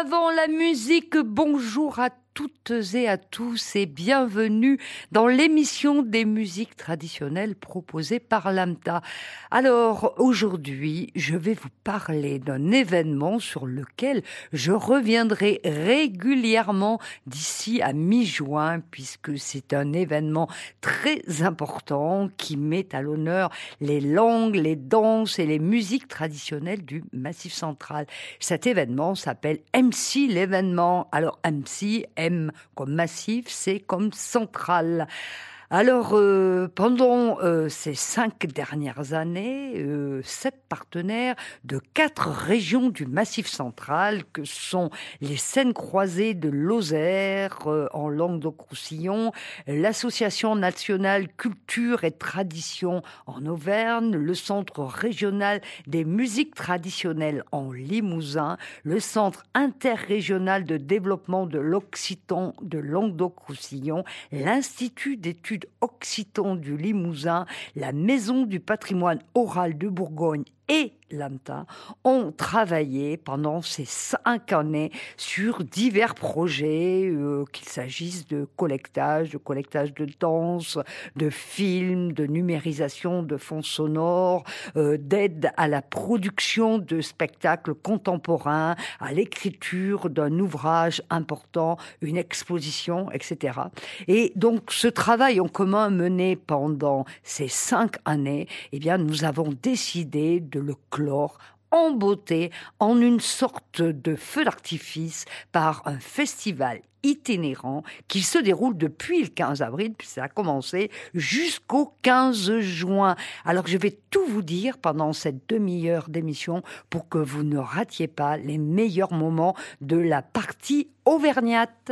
avant la musique, bonjour à toutes et à tous et bienvenue dans l'émission des musiques traditionnelles proposée par l'AMTA. Alors aujourd'hui, je vais vous parler d'un événement sur lequel je reviendrai régulièrement d'ici à mi-juin puisque c'est un événement très important qui met à l'honneur les langues, les danses et les musiques traditionnelles du Massif central. Cet événement s'appelle MC l'événement. Alors MC, M comme massif, C comme central. Alors, pendant ces 5 dernières années, 7 partenaires de 4 régions du Massif central, que sont les Seines croisées de Lozère en Languedoc-Roussillon, l'Association nationale culture et tradition en Auvergne, le Centre régional des musiques traditionnelles en Limousin, le Centre interrégional de développement de l'Occitan de Languedoc-Roussillon, l'Institut d'études occitan du Limousin, la Maison du patrimoine oral de Bourgogne et l'AMTA ont travaillé pendant ces 5 années sur divers projets, qu'il s'agisse de collectage de danse, de films, de numérisation de fonds sonores, d'aide à la production de spectacles contemporains, à l'écriture d'un ouvrage important, une exposition, etc. Et donc ce travail en commun mené pendant ces 5 années, eh bien nous avons décidé de le clore en beauté, en une sorte de feu d'artifice par un festival itinérant qui se déroule depuis le 15 avril, puis ça a commencé, jusqu'au 15 juin. Alors je vais tout vous dire pendant cette demi-heure d'émission pour que vous ne ratiez pas les meilleurs moments de la partie auvergnate.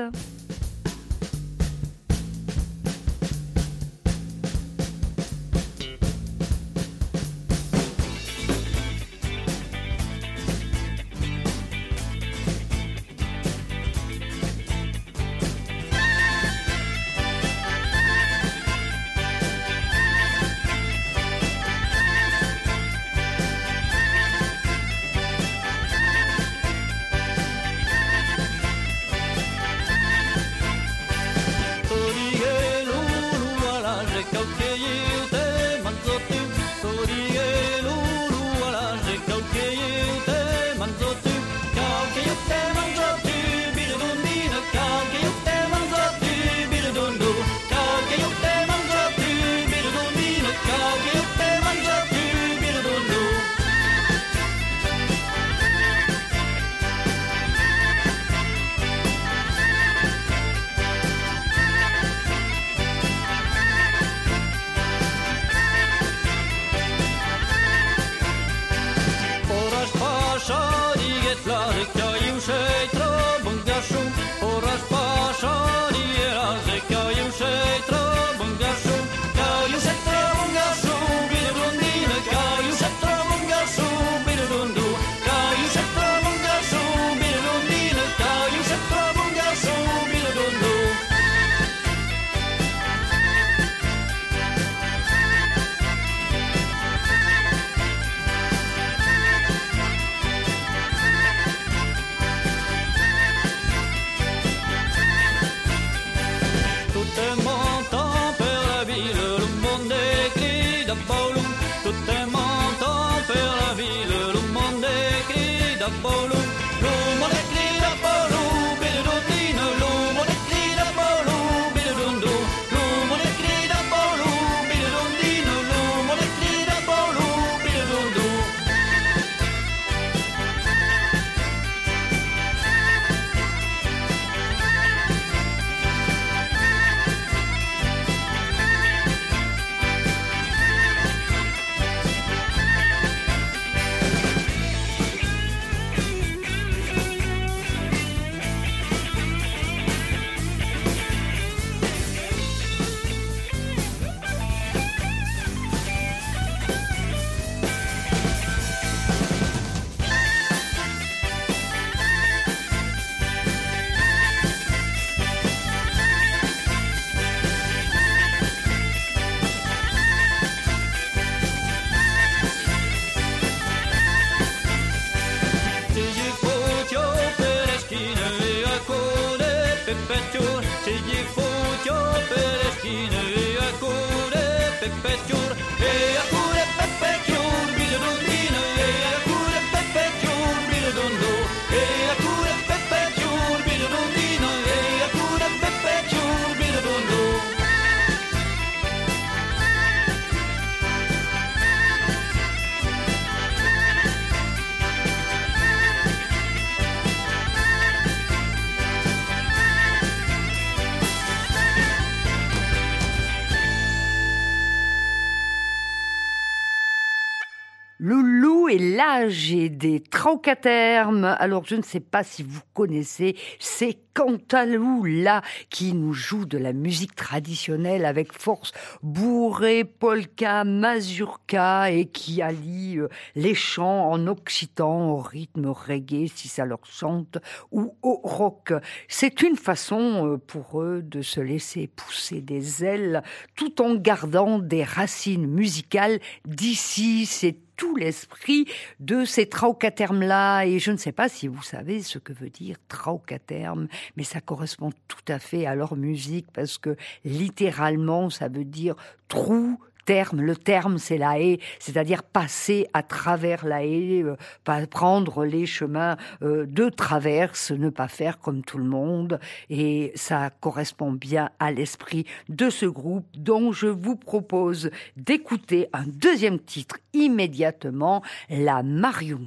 est l'âge des traucatermes. Alors, je ne sais pas si vous connaissez ces Cantalou là qui nous joue de la musique traditionnelle avec force, bourrée, polka, mazurka et qui allie les chants en occitan au rythme reggae si ça leur chante ou au rock. C'est une façon pour eux de se laisser pousser des ailes tout en gardant des racines musicales d'ici. C'est tout l'esprit de ces traucatermes-là. Et je ne sais pas si vous savez ce que veut dire traucaterme, mais ça correspond tout à fait à leur musique parce que littéralement, ça veut dire trou, terme. Le terme, c'est la haie, c'est-à-dire passer à travers la haie, pas prendre les chemins de traverse, ne pas faire comme tout le monde. Et ça correspond bien à l'esprit de ce groupe dont je vous propose d'écouter un deuxième titre immédiatement, La Marion.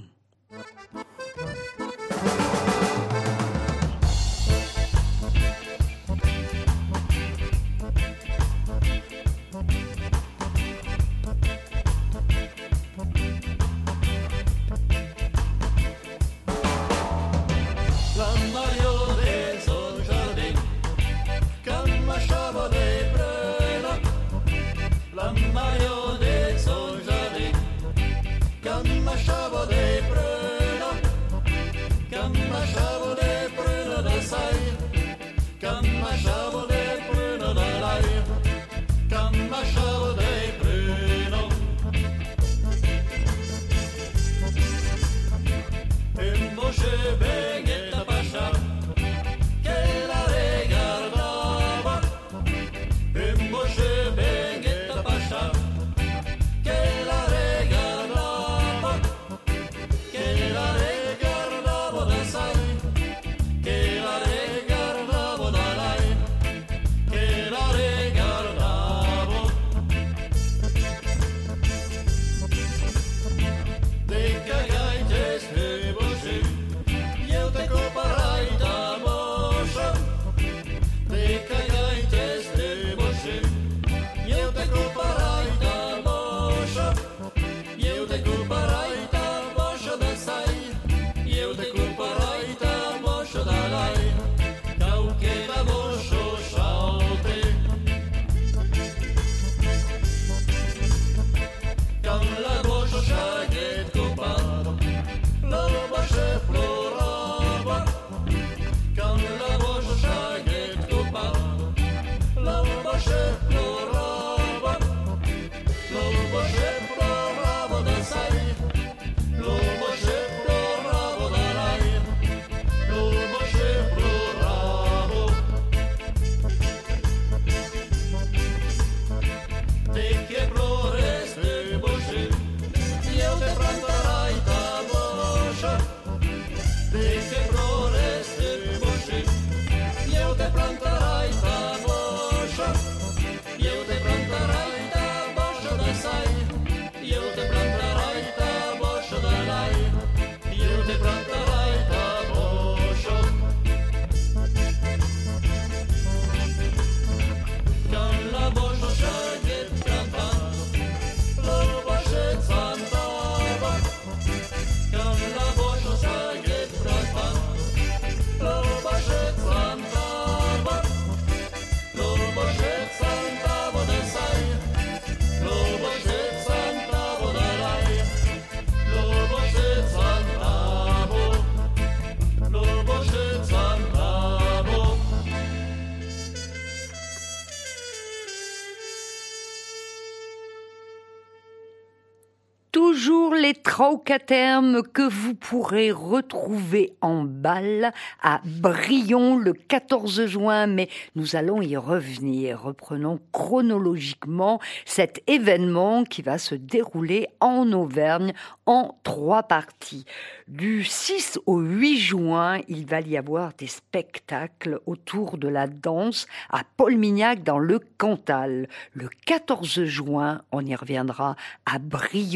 Toujours les traucatermes que vous pourrez retrouver en bal à Brillon le 14 juin, mais nous allons y revenir. Reprenons chronologiquement cet événement qui va se dérouler en Auvergne en 3 parties. Du 6 au 8 juin, il va y avoir des spectacles autour de la danse à Paul-Mignac dans le Cantal. Le 14 juin, on y reviendra à Brillon,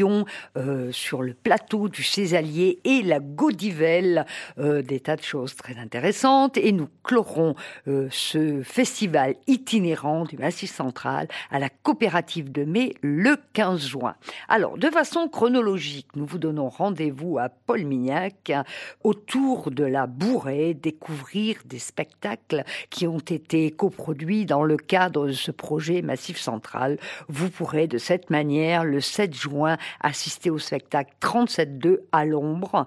sur le plateau du Césalier et la Gaudivelle, des tas de choses très intéressantes. Et nous clorons ce festival itinérant du Massif central à la coopérative de mai le 15 juin. Alors, de façon chronologique, nous vous donnons rendez-vous à Paul-Mignac autour de la Bourrée, découvrir des spectacles qui ont été coproduits dans le cadre de ce projet Massif central. Vous pourrez de cette manière, le 7 juin, assister au spectacle 37.2 à l'ombre.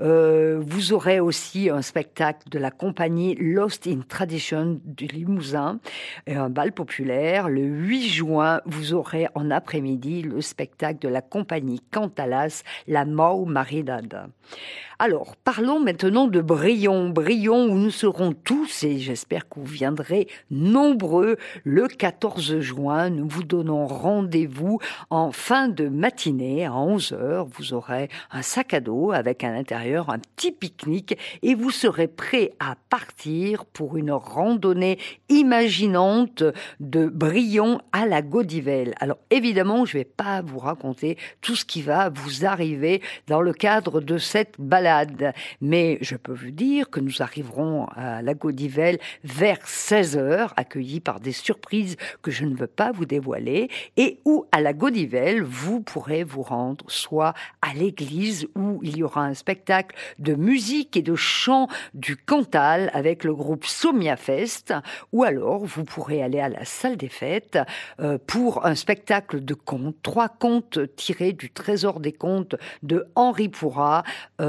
Vous aurez aussi un spectacle de la compagnie Lost in Tradition du Limousin et un bal populaire. Le 8 juin, vous aurez en après-midi le spectacle de la compagnie Cantalas, la Mau Maridad. Alors, parlons maintenant de Brion. Brion où nous serons tous, et j'espère que vous viendrez nombreux, le 14 juin. Nous vous donnons rendez-vous en fin de matinée à 11h. Vous aurez un sac à dos avec à l'intérieur un petit pique-nique et vous serez prêts à partir pour une randonnée imaginante de Brion à la Gaudivelle. Alors, évidemment, je ne vais pas vous raconter tout ce qui va vous arriver dans le cadre de cette balade. Mais je peux vous dire que nous arriverons à la Gaudivelle vers 16h, accueillis par des surprises que je ne veux pas vous dévoiler, et où à la Gaudivelle, vous pourrez vous rendre soit à l'église où il y aura un spectacle de musique et de chant du Cantal avec le groupe Somia Fest, ou alors vous pourrez aller à la salle des fêtes pour un spectacle de contes, 3 contes tirés du Trésor des contes de Henri Pourrat,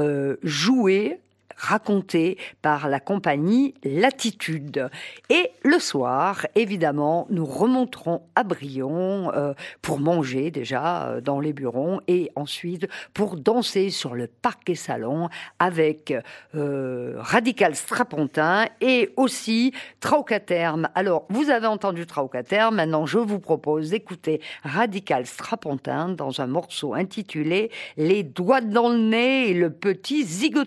joué, raconté par la compagnie Latitude. Et le soir, évidemment, nous remonterons à Brion pour manger déjà dans les Burons et ensuite pour danser sur le parquet salon avec Radical Strapontin et aussi Traucaterme. Alors, vous avez entendu Traucaterme, maintenant je vous propose d'écouter Radical Strapontin dans un morceau intitulé « Les doigts dans le nez et le petit zigoto ».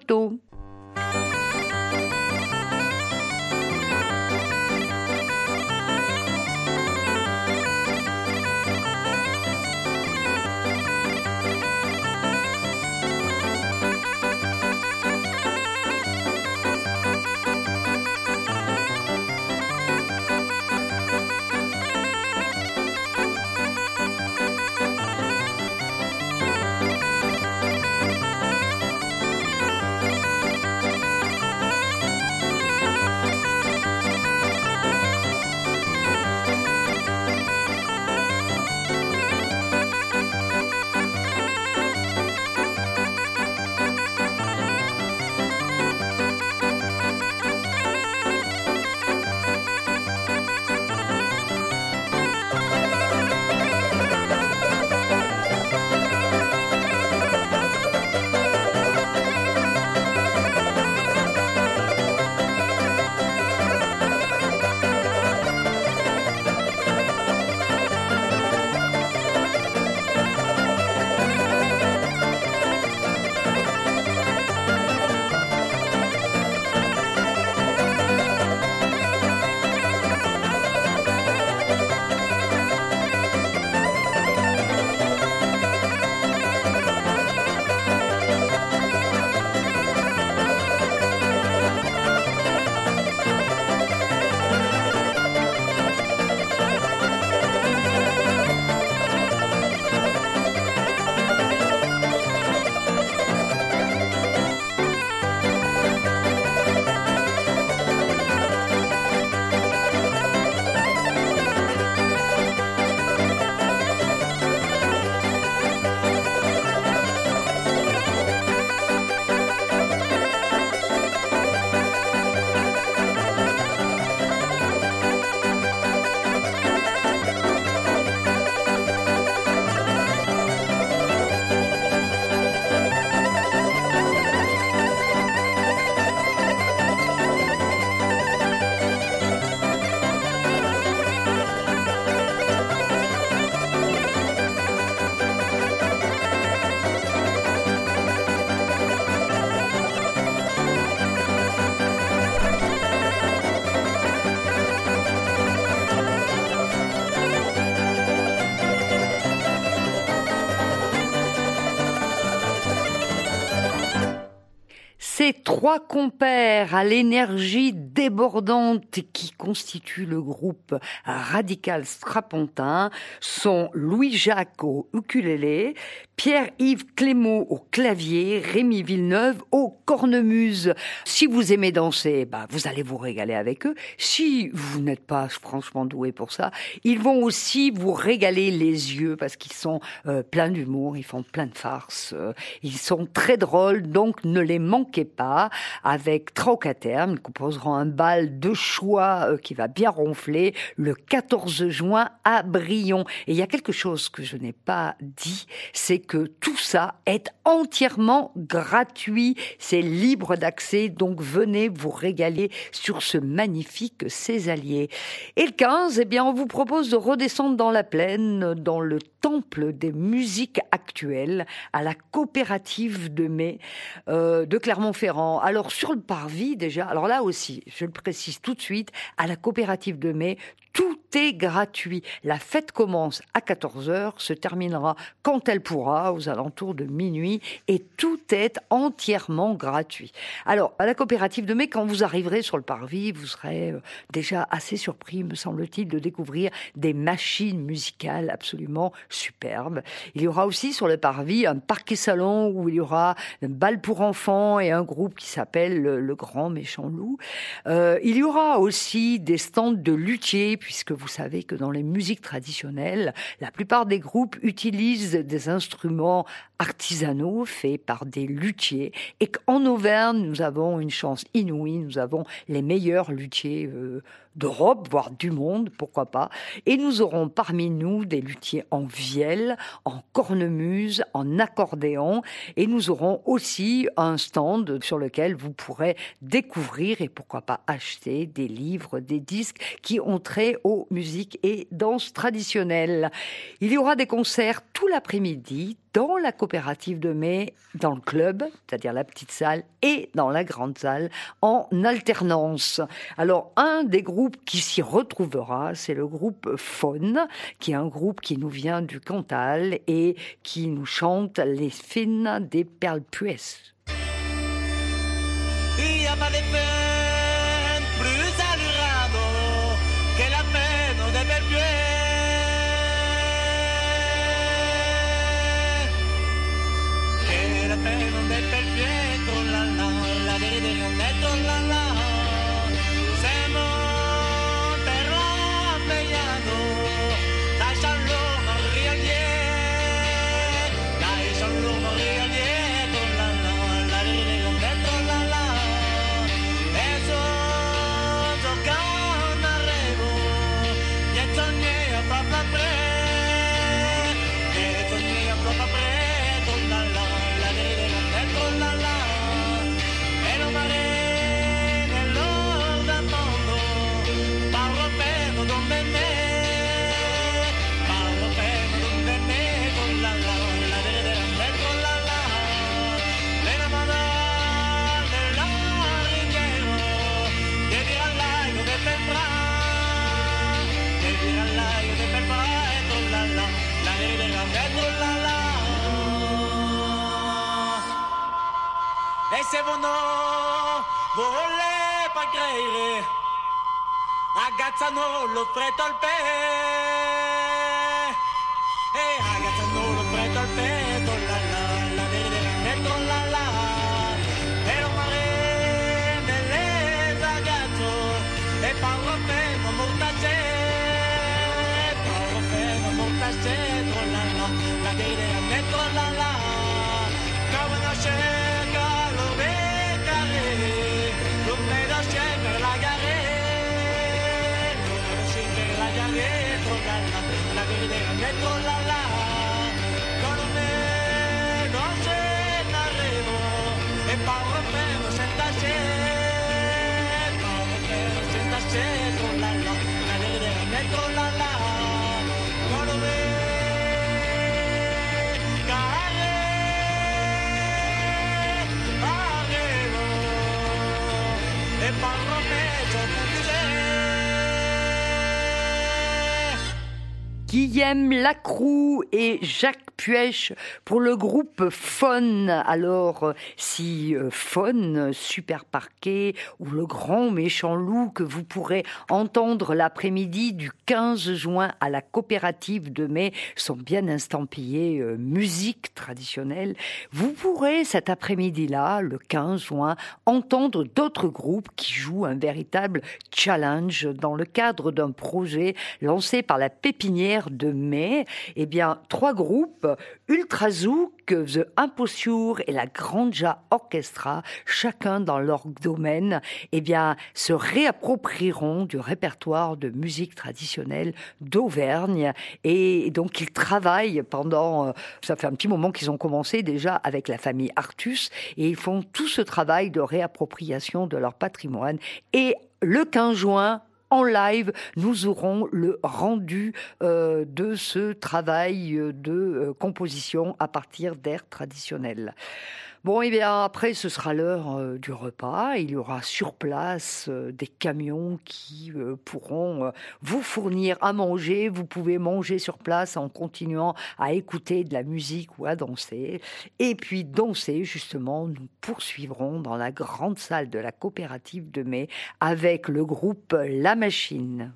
trois compères à l'énergie débordante qui constituent le groupe Radical Strapontin sont Louis-Jacques au ukulélé, Pierre-Yves Clément au clavier, Rémi Villeneuve au cornemuse. Si vous aimez danser, vous allez vous régaler avec eux. Si vous n'êtes pas franchement doué pour ça, ils vont aussi vous régaler les yeux parce qu'ils sont pleins d'humour, ils font plein de farces, ils sont très drôles, donc ne les manquez pas. Avec Traucaterme, ils composeront un bal de choix qui va bien ronfler le 14 juin à Brion. Et il y a quelque chose que je n'ai pas dit, c'est que tout ça est entièrement gratuit, c'est libre d'accès, donc venez vous régaler sur ce magnifique césalier. Et le 15, on vous propose de redescendre dans la plaine, dans le temple des musiques actuelles, à la coopérative de mai de Clermont-Ferrand. Alors sur le parvis déjà, alors là aussi, je le précise tout de suite, à la coopérative de mai, tout est gratuit. La fête commence à 14h, se terminera quand elle pourra, aux alentours de minuit, et tout est entièrement gratuit. Alors, à la coopérative de mai, quand vous arriverez sur le parvis, vous serez déjà assez surpris, me semble-t-il, de découvrir des machines musicales absolument superbes. Il y aura aussi sur le parvis un parquet-salon où il y aura un bal pour enfants et un groupe qui s'appelle le Grand Méchant Loup. Il y aura aussi des stands de luthiers, puisque vous savez que dans les musiques traditionnelles, la plupart des groupes utilisent des instruments artisanaux faits par des luthiers et qu'en Auvergne, nous avons une chance inouïe, nous avons les meilleurs luthiers d'Europe, voire du monde, pourquoi pas. Et nous aurons parmi nous des luthiers en vielle, en cornemuse, en accordéon. Et nous aurons aussi un stand sur lequel vous pourrez découvrir et pourquoi pas acheter des livres, des disques qui ont trait aux musiques et danses traditionnelles. Il y aura des concerts tout l'après-midi dans la coopérative de mai, dans le club, c'est-à-dire la petite salle, et dans la grande salle, en alternance. Alors, un des groupes qui s'y retrouvera, c'est le groupe Faune, qui est un groupe qui nous vient du Cantal et qui nous chante les fines des perles puès. Il n'y a pas de peine plus allurado que la peine des perles puès. La pena del perfetto, la verità netto, siamo però abbegliato, lascialo morire dietro, lascialo morire dietro, la verità netto, eso giocando a revo, e sogni a propria pre, e sogni a propria pre. E se voi non volete credere, ragazzano lo freddo al pe, e ragazzano lo freddo al petto, la dentro e lo mare nelle ragazzo, e parlo fermo mortace, la dentro come non c'è. Guillaume Lacroux et Jacques Puech pour le groupe Faune. Alors, si Faune, Super Parquet ou Le Grand Méchant Loup que vous pourrez entendre l'après-midi du 15 juin à la coopérative de mai sont bien estampillés musique traditionnelle, vous pourrez cet après-midi-là, le 15 juin, entendre d'autres groupes qui jouent un véritable challenge dans le cadre d'un projet lancé par la Pépinière de Mai. Eh bien, 3 groupes, Ultrazouk, The Imposture et la Granja Orchestra, chacun dans leur domaine, eh bien, se réapproprieront du répertoire de musique traditionnelle d'Auvergne. Et donc, ils travaillent pendant, ça fait un petit moment qu'ils ont commencé déjà avec la famille Artus, et ils font tout ce travail de réappropriation de leur patrimoine. Et le 15 juin, en live, nous aurons le rendu de ce travail de composition à partir d'airs traditionnels. Bon, et bien après, ce sera l'heure du repas. Il y aura sur place des camions qui pourront vous fournir à manger. Vous pouvez manger sur place en continuant à écouter de la musique ou à danser. Et puis danser, justement, nous poursuivrons dans la grande salle de la coopérative de mai avec le groupe La Machine.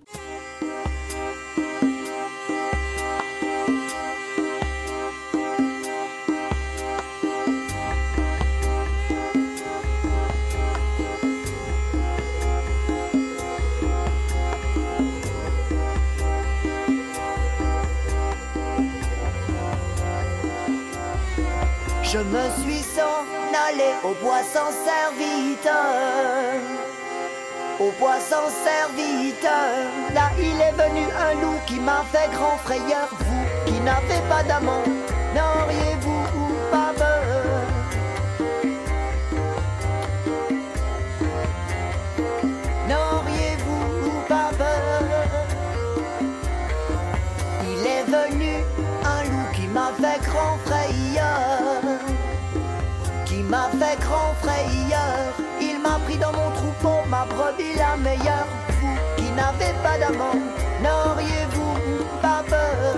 Je me suis s'en allé au bois sans serviteur, au bois sans serviteur. Là il est venu un loup qui m'a fait grand frayeur. Vous qui n'avez pas d'amant, n'auriez-vous pas peur? N'auriez-vous pas peur? Il est venu un loup qui m'a fait grand frayeur, qui m'a fait grand frayeur. Il m'a pris dans mon troupeau, ma brebis la meilleure. Vous qui n'avez pas d'amant, n'auriez-vous pas peur?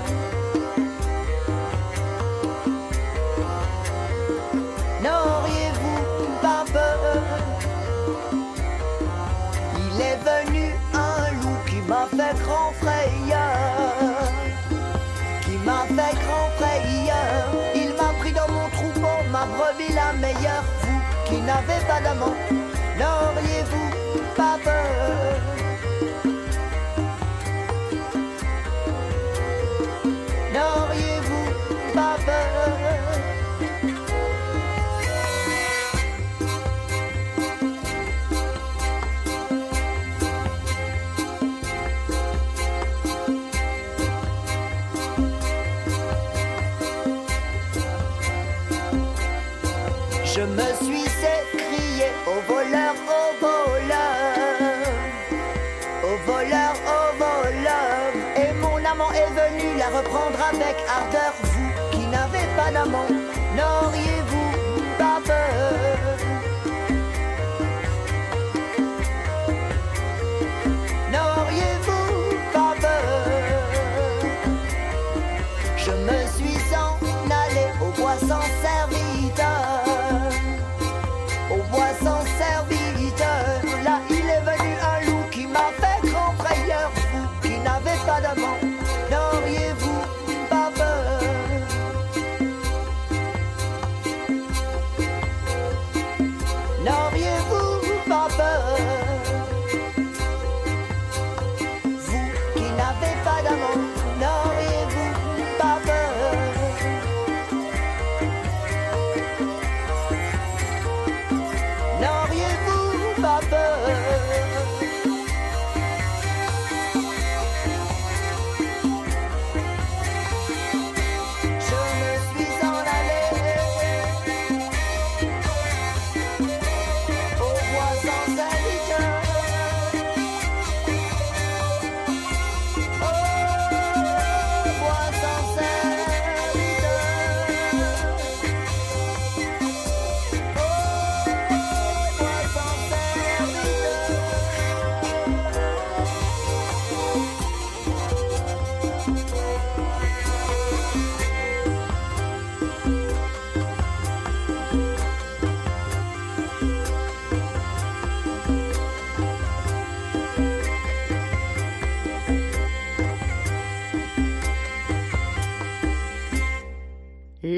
N'auriez-vous pas peur? Il est venu un loup qui m'a fait grand frayeur, qui m'a fait grand frayeur. Il m'a pris dans mon troupeau, ma brebis la meilleure. Vous qui n'avez pas d'amant, n'auriez-vous pas peur? N'auriez-vous pas peur? Je me suis écrié au voleur, au voleur, au voleur, au voleur. Et mon amant est venu la reprendre avec ardeur. Vous qui n'avez pas d'amant, n'auriez-vous pas peur? N'auriez-vous pas peur? Je me suis en allé au bois sans serviteur, au bois sans serviteur. Là il est venu un loup qui m'a fait grand frayeur. Vous qui n'avez pas d'amant, n'auriez-vous pas peur?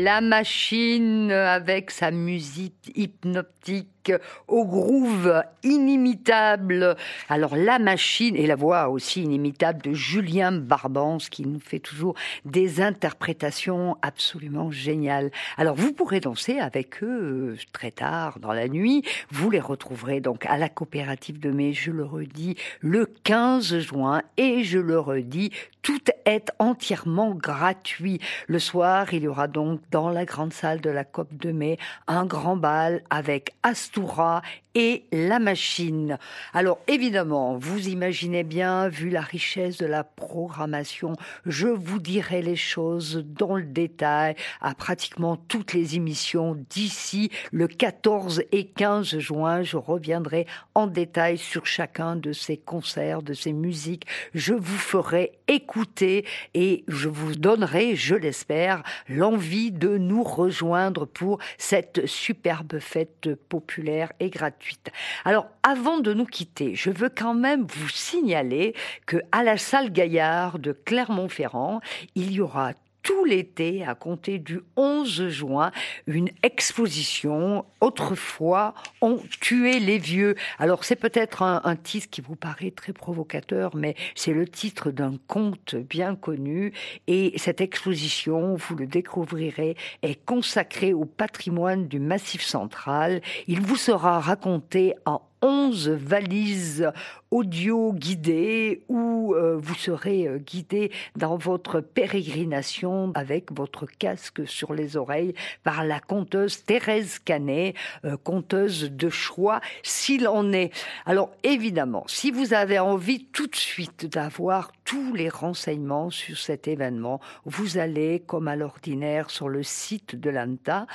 La Machine avec sa musique hypnotique au groove inimitable. Alors La Machine et la voix aussi inimitable de Julien Barbance qui nous fait toujours des interprétations absolument géniales. Alors vous pourrez danser avec eux très tard dans la nuit. Vous les retrouverez donc à la Coopérative de Mai, je le redis, le 15 juin et je le redis, tout est entièrement gratuit. Le soir, il y aura donc dans la grande salle de la Coop de Mai un grand bal avec Astoura et La Machine. Alors évidemment, vous imaginez bien, vu la richesse de la programmation, je vous dirai les choses dans le détail à pratiquement toutes les émissions d'ici le 14 et 15 juin. Je reviendrai en détail sur chacun de ces concerts, de ces musiques. Je vous ferai écouter et je vous donnerai, je l'espère, l'envie de nous rejoindre pour cette superbe fête populaire et gratuite. Alors, avant de nous quitter, je veux quand même vous signaler que à la salle Gaillard de Clermont-Ferrand, il y aura tout l'été, à compter du 11 juin, une exposition « Autrefois, on tuait les vieux ». Alors, c'est peut-être un titre qui vous paraît très provocateur, mais c'est le titre d'un conte bien connu. Et cette exposition, vous le découvrirez, est consacrée au patrimoine du Massif central. Il vous sera raconté en 11 valises audio guidées où vous serez guidé dans votre pérégrination avec votre casque sur les oreilles par la conteuse Thérèse Canet, conteuse de choix s'il en est. Alors évidemment, si vous avez envie tout de suite d'avoir tous les renseignements sur cet événement, vous allez comme à l'ordinaire sur le site de l'AMTA,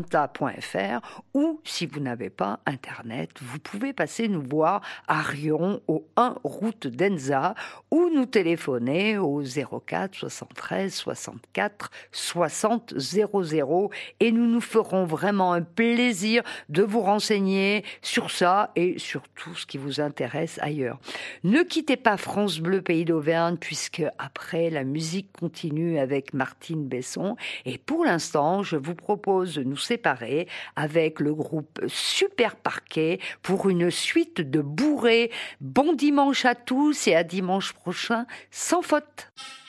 amta.fr, ou si vous n'avez pas Internet, vous pouvez passer nous voir à Riom, au 1 route d'Enza, ou nous téléphoner au 04 73 64 60 00 et nous nous ferons vraiment un plaisir de vous renseigner sur ça et sur tout ce qui vous intéresse ailleurs. Ne quittez pas France Bleu Pays d'Auvergne puisque après la musique continue avec Martine Besson et pour l'instant je vous propose de nous séparer avec le groupe Super Parquet pour une suite de bourrées. Bon dimanche à tous et à dimanche prochain sans faute.